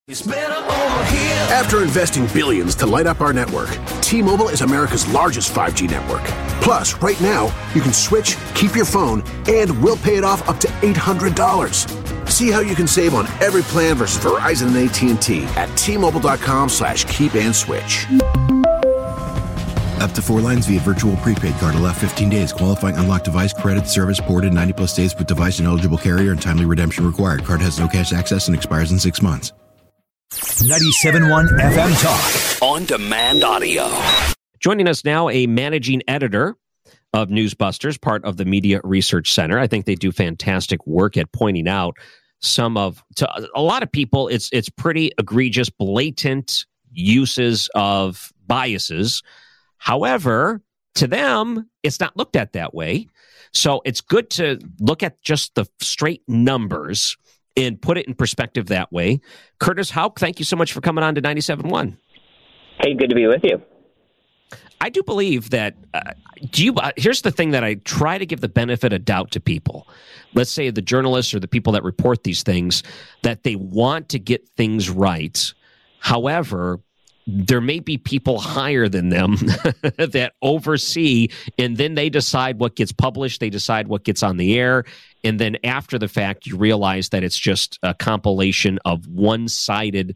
After investing billions to light up our network, T-Mobile is America's largest 5G network. Plus, right now, you can switch, keep your phone, and we'll pay it off up to $800. See how you can save on every plan versus Verizon and AT&T at T-Mobile.com/keep-and-switch. Up to 4 lines via virtual prepaid card. Allow 15 days. Qualifying unlocked device credit service ported 90-plus days with device and eligible carrier and timely redemption required. Card has no cash access and expires in 6 months. 97.1 FM Talk. On demand audio. Joining us now, a managing editor of Newsbusters, part of the Media Research Center. I think they do fantastic work at pointing out to a lot of people, it's pretty egregious, blatant uses of biases. However, to them, it's not looked at that way. So it's good to look at just the straight numbers and put it in perspective that way. Curtis Houck, thank you so much for coming on to 97.1. Hey, good to be with you. I do believe that, here's the thing that I try to give the benefit of doubt to people. Let's say the journalists or the people that report these things, that they want to get things right. However, there may be people higher than them that oversee, and then they decide what gets published, they decide what gets on the air, and then after the fact, you realize that it's just a compilation of one-sided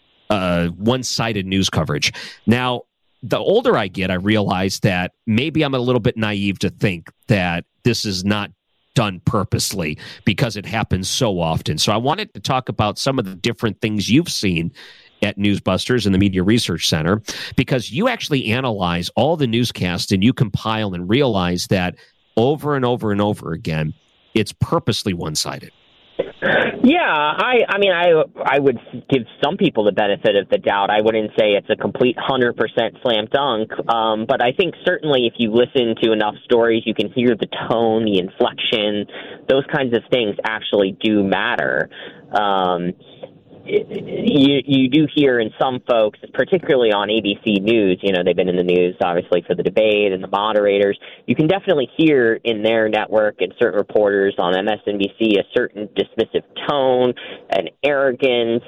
news coverage. Now, the older I get, I realize that maybe I'm a little bit naive to think that this is not done purposely because it happens so often. So I wanted to talk about some of the different things you've seen at Newsbusters and the Media Research Center, because you actually analyze all the newscasts and you compile and realize that over and over and over again, it's purposely one-sided. Yeah, I would give some people the benefit of the doubt. I wouldn't say it's a complete 100% slam dunk, but I think certainly if you listen to enough stories, you can hear the tone, the inflection, those kinds of things actually do matter. You do hear in some folks, particularly on ABC News, they've been in the news, obviously, for the debate and the moderators. You can definitely hear in their network and certain reporters on MSNBC a certain dismissive tone and arrogance.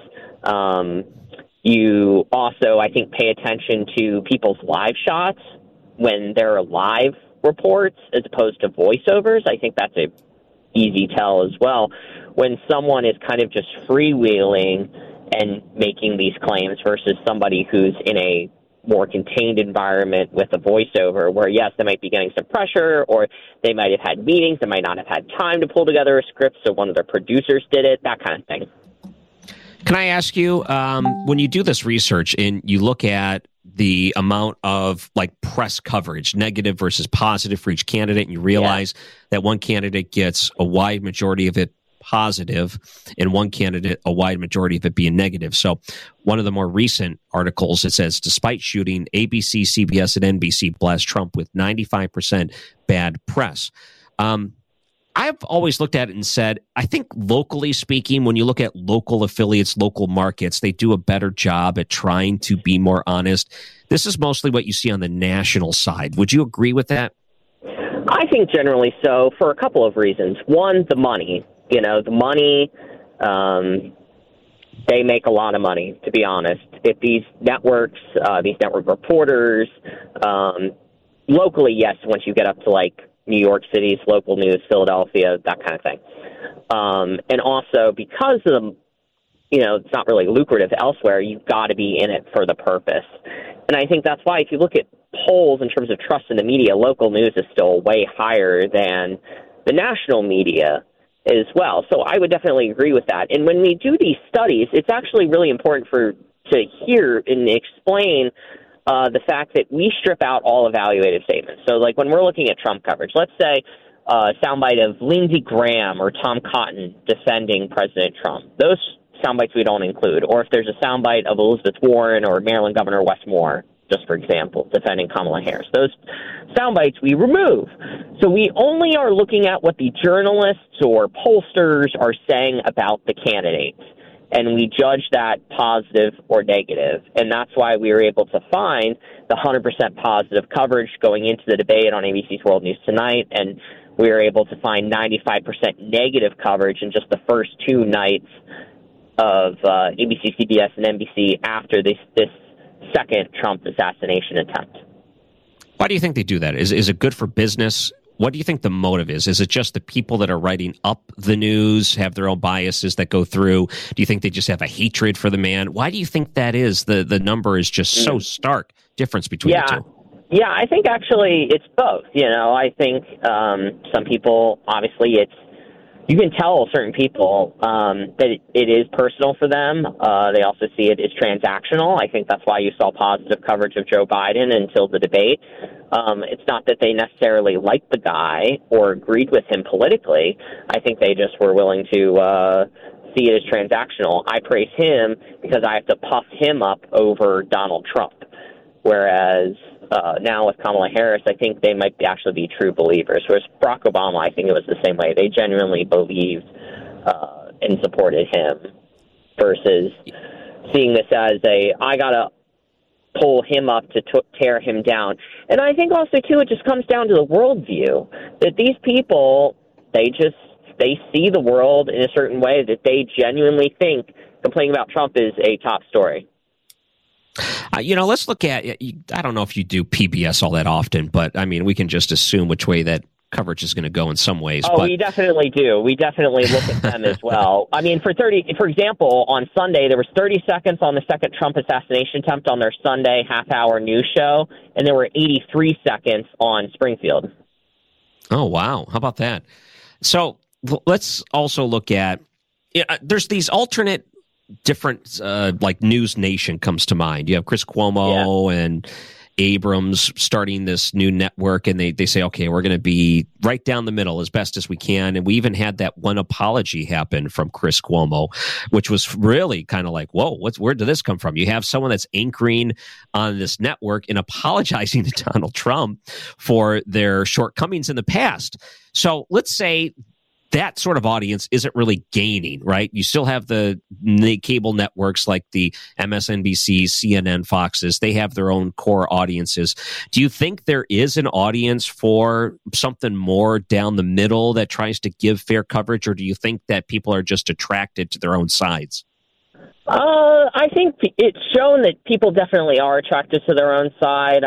You also, I think, pay attention to people's live shots when they're live reports as opposed to voiceovers. I think that's a easy tell as well. When someone is kind of just freewheeling and making these claims versus somebody who's in a more contained environment with a voiceover where, yes, they might be getting some pressure or they might have had meetings, they might not have had time to pull together a script, so one of their producers did it, that kind of thing. Can I ask you, when you do this research and you look at the amount of press coverage, negative versus positive for each candidate, and you realize that one candidate gets a wide majority of it positive and one candidate a wide majority of it being negative. So one of the more recent articles, it says, despite shooting, ABC, CBS, and NBC blast Trump with 95% bad press. I've always looked at it and said, I think locally speaking, when you look at local affiliates, local markets, they do a better job at trying to be more honest. This is mostly what you see on the national side. Would you agree with that? I think generally so, for a couple of reasons. One, the money. The money, they make a lot of money, to be honest. If these networks, these network reporters, locally, yes, once you get up to New York City's local news, Philadelphia, that kind of thing. And also because of the, it's not really lucrative elsewhere, you've got to be in it for the purpose. And I think that's why if you look at polls in terms of trust in the media, local news is still way higher than the national media as well. So I would definitely agree with that. And when we do these studies, it's actually really important to hear and explain the fact that we strip out all evaluative statements. So when we're looking at Trump coverage, let's say a soundbite of Lindsey Graham or Tom Cotton defending President Trump. Those soundbites we don't include. Or if there's a soundbite of Elizabeth Warren or Maryland Governor Wes Moore, just for example, defending Kamala Harris. Those soundbites we remove. So we only are looking at what the journalists or pollsters are saying about the candidates, and we judge that positive or negative. And that's why we were able to find the 100% positive coverage going into the debate on ABC's World News Tonight, and we were able to find 95% negative coverage in just the first two nights ABC, CBS, and NBC after this second Trump assassination attempt. Why do you think they do that? Is it good for business? What do you think the motive is? Is it just the people that are writing up the news have their own biases that go through? Do you think they just have a hatred for the man? Why do you think that is? The number is just so stark difference between the two. Yeah, I think actually it's both. I think some people, obviously, you can tell certain people that it is personal for them. They also see it as transactional. I think that's why you saw positive coverage of Joe Biden until the debate. It's not that they necessarily liked the guy or agreed with him politically. I think they just were willing to see it as transactional. I praise him because I have to puff him up over Donald Trump. Whereas now with Kamala Harris, I think they might actually be true believers. Whereas Barack Obama, I think it was the same way. They genuinely believed and supported him versus seeing this as I got to pull him up to tear him down. And I think also, too, it just comes down to the worldview, that these people, they see the world in a certain way that they genuinely think complaining about Trump is a top story. Let's look at, I don't know if you do PBS all that often, but I mean, we can just assume which way that coverage is going to go in some ways. Oh, we definitely do. We definitely look at them as well. I mean, for example, on Sunday, there was 30 seconds on the second Trump assassination attempt on their Sunday half-hour news show, and there were 83 seconds on Springfield. Oh, wow. How about that? So let's also look at, there's these alternate different, like News Nation comes to mind. You have Chris Cuomo and Abrams starting this new network, and they say, okay, we're going to be right down the middle as best as we can. And we even had that one apology happen from Chris Cuomo, which was really kind of like, whoa, where did this come from? You have someone that's anchoring on this network and apologizing to Donald Trump for their shortcomings in the past. So let's say that sort of audience isn't really gaining, right? You still have the cable networks like the MSNBC, CNN, Foxes. They have their own core audiences. Do you think there is an audience for something more down the middle that tries to give fair coverage, or do you think that people are just attracted to their own sides? I think it's shown that people definitely are attracted to their own side.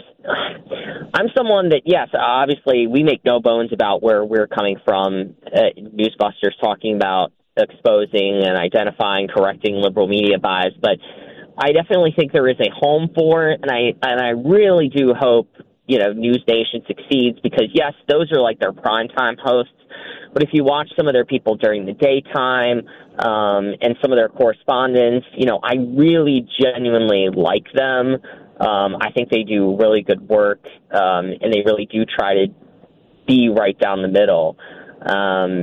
I'm someone that, yes, obviously we make no bones about where we're coming from. Newsbusters talking about exposing and identifying, correcting liberal media bias, but I definitely think there is a home for it, and I really do hope News Nation succeeds because, yes, those are like their primetime hosts. But if you watch some of their people during the daytime and some of their correspondents, I really genuinely like them. I think they do really good work, and they really do try to be right down the middle. And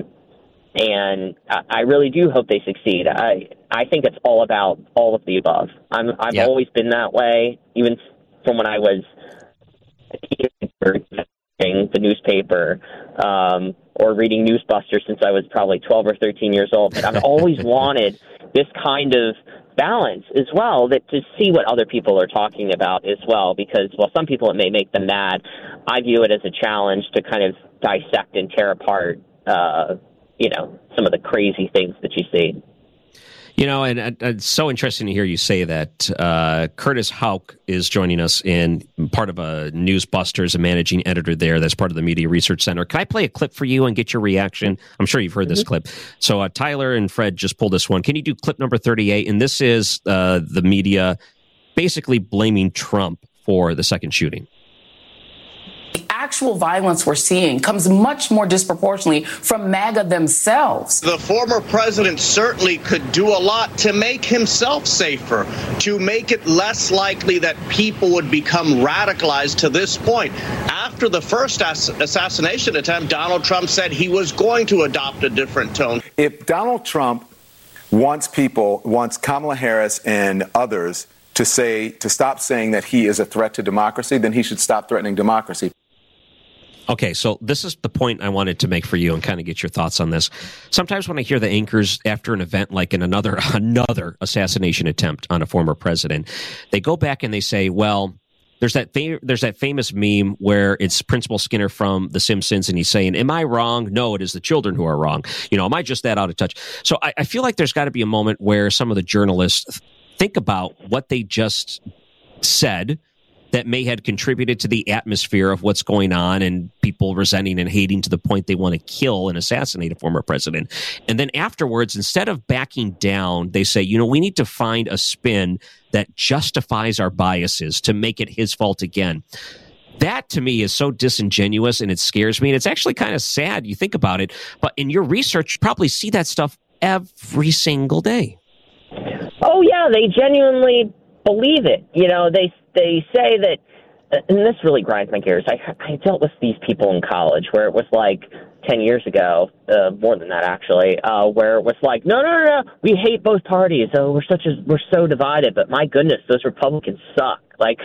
I really do hope they succeed. I think it's all about all of the above. I've always been that way, even from when I was a teenager, the newspaper, or reading Newsbusters since I was probably 12 or 13 years old. But I've always wanted this kind of balance as well, that to see what other people are talking about as well, because while some people it may make them mad, I view it as a challenge to kind of dissect and tear apart, some of the crazy things that you see. And it's so interesting to hear you say that. Curtis Houck is joining us in part of a Newsbusters, a managing editor there that's part of the Media Research Center. Can I play a clip for you and get your reaction? I'm sure you've heard this clip. So Tyler and Fred just pulled this one. Can you do clip number 38? And this is the media basically blaming Trump for the second shooting. Actual violence we're seeing comes much more disproportionately from MAGA themselves. The former president certainly could do a lot to make himself safer, to make it less likely that people would become radicalized to this point. After the first assassination attempt, Donald Trump said he was going to adopt a different tone. If Donald Trump wants Kamala Harris and others to stop saying that he is a threat to democracy, then he should stop threatening democracy. Okay, so this is the point I wanted to make for you and kind of get your thoughts on this. Sometimes when I hear the anchors after an event like in another assassination attempt on a former president, they go back and they say, well, There's that famous meme where it's Principal Skinner from The Simpsons, and he's saying, "Am I wrong? No, it is the children who are wrong. Am I just that out of touch?" So I feel like there's got to be a moment where some of the journalists think about what they just said that may have contributed to the atmosphere of what's going on and people resenting and hating to the point they want to kill and assassinate a former president. And then afterwards, instead of backing down, they say, we need to find a spin that justifies our biases to make it his fault again. That, to me, is so disingenuous, and it scares me. And it's actually kind of sad. You think about it. But in your research, you probably see that stuff every single day. Oh, yeah. They genuinely believe it. They say that, and this really grinds my gears. I dealt with these people in college where it was like 10 years ago, more than that actually, where it was like, no, we hate both parties. Oh, we're so divided, but my goodness, those Republicans suck.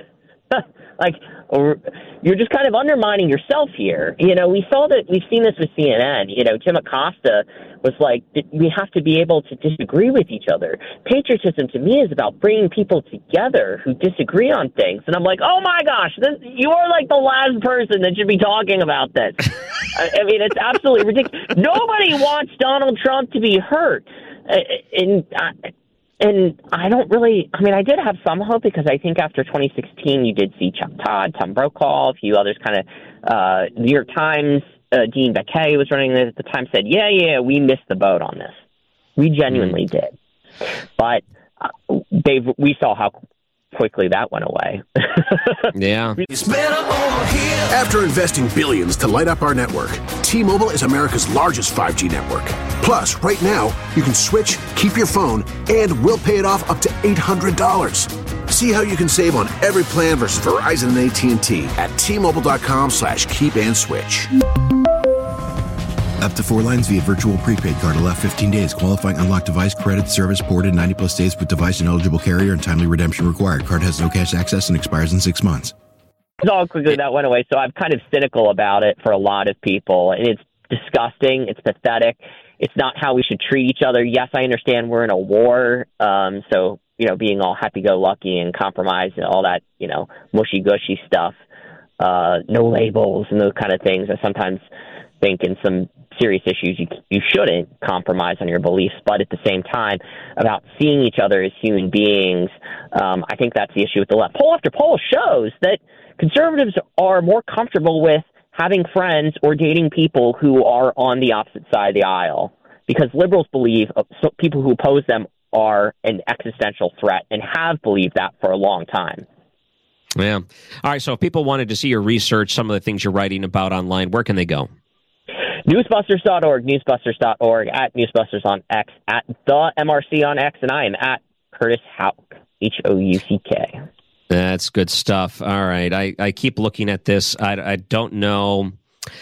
You're just kind of undermining yourself here. We've seen this with CNN. Jim Acosta was like, we have to be able to disagree with each other. Patriotism to me is about bringing people together who disagree on things. And I'm like, oh my gosh, you are like the last person that should be talking about this. I mean, it's absolutely ridiculous. Nobody wants Donald Trump to be hurt. And I don't really, I did have some hope because I think after 2016, you did see Chuck Todd, Tom Brokaw, a few others kind of, New York Times, Dean Baquet was running this at the time, said, yeah, we missed the boat on this. We genuinely did. But we saw how quickly that went away. Yeah. After investing billions to light up our network, T-Mobile is America's largest 5G network. Plus, right now, you can switch, keep your phone, and we'll pay it off up to $800. See how you can save on every plan versus Verizon and AT&T at T-Mobile.com/keep and switch. Up to 4 lines via virtual prepaid card. Allow 15 days. Qualifying unlocked device credit service ported 90-plus days with device and eligible carrier and timely redemption required. Card has no cash access and expires in 6 months. All quickly that went away, so I'm kind of cynical about it for a lot of people. And it's disgusting. It's pathetic. It's not how we should treat each other. Yes, I understand we're in a war, so, being all happy-go-lucky and compromise and all that, mushy-gushy stuff, no labels and those kind of things. I sometimes think in some serious issues you shouldn't compromise on your beliefs, but at the same time, about seeing each other as human beings, I think that's the issue with the left. Poll after poll shows that conservatives are more comfortable with having friends or dating people who are on the opposite side of the aisle, because liberals believe people who oppose them are an existential threat and have believed that for a long time. Yeah. All right, so if people wanted to see your research, some of the things you're writing about online, where can they go? Newsbusters.org, newsbusters.org, at Newsbusters on X, at the MRC on X, and I am at Curtis Houck, Houck. That's good stuff. All right. I keep looking at this. I don't know.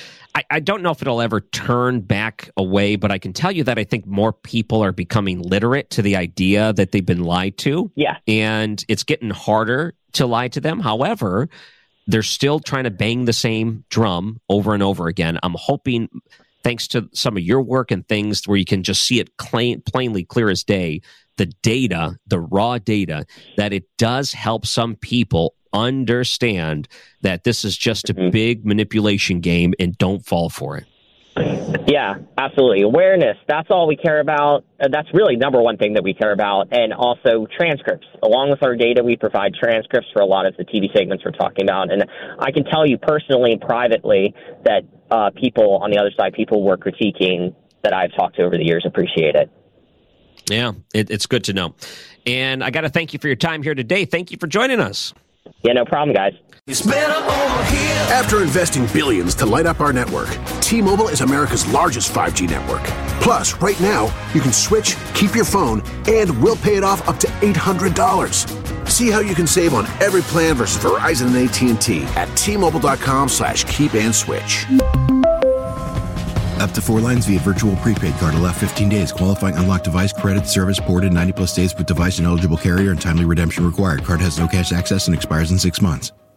I don't know if it'll ever turn back away, but I can tell you that I think more people are becoming literate to the idea that they've been lied to. Yeah. And it's getting harder to lie to them. However, they're still trying to bang the same drum over and over again. I'm hoping, thanks to some of your work and things where you can just see it plainly, clear as day, the data, the raw data, that it does help some people understand that this is just a big manipulation game and don't fall for it. Yeah, absolutely. Awareness. That's all we care about. That's really number one thing that we care about. And also transcripts. Along with our data, we provide transcripts for a lot of the TV segments we're talking about. And I can tell you personally and privately that people on the other side, people we're critiquing that I've talked to over the years, appreciate it. Yeah, it's good to know. And I got to thank you for your time here today. Thank you for joining us. Yeah, no problem, guys. After investing billions to light up our network, T-Mobile is America's largest 5G network. Plus, right now, you can switch, keep your phone, and we'll pay it off up to $800. See how you can save on every plan versus Verizon and AT&T at T-Mobile.com/keep and switch. Up to 4 lines via virtual prepaid card. Allow 15 days. Qualifying unlocked device credit service ported 90-plus days with device and eligible carrier and timely redemption required. Card has no cash access and expires in 6 months.